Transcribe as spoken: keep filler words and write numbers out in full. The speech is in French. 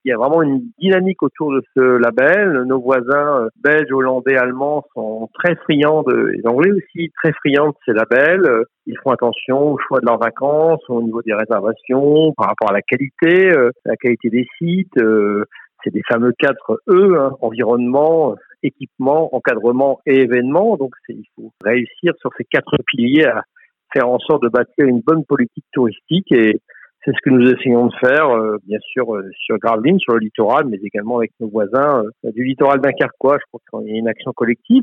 Il y a vraiment une dynamique autour de ce label. Nos voisins belges, hollandais, allemands sont très friands de, les Anglais aussi, très friands de ces labels. Ils font attention au choix de leurs vacances, au niveau des réservations, par rapport à la qualité, euh, la qualité des sites. Euh, c'est des fameux quatre E, hein, environnement, équipement, encadrement et événement. Donc c'est, il faut réussir sur ces quatre piliers à faire en sorte de bâtir une bonne politique touristique, et c'est ce que nous essayons de faire, euh, bien sûr, euh, sur Gravelines, sur le littoral, mais également avec nos voisins euh, du littoral dunkerquois. Je crois qu'il y a une action collective.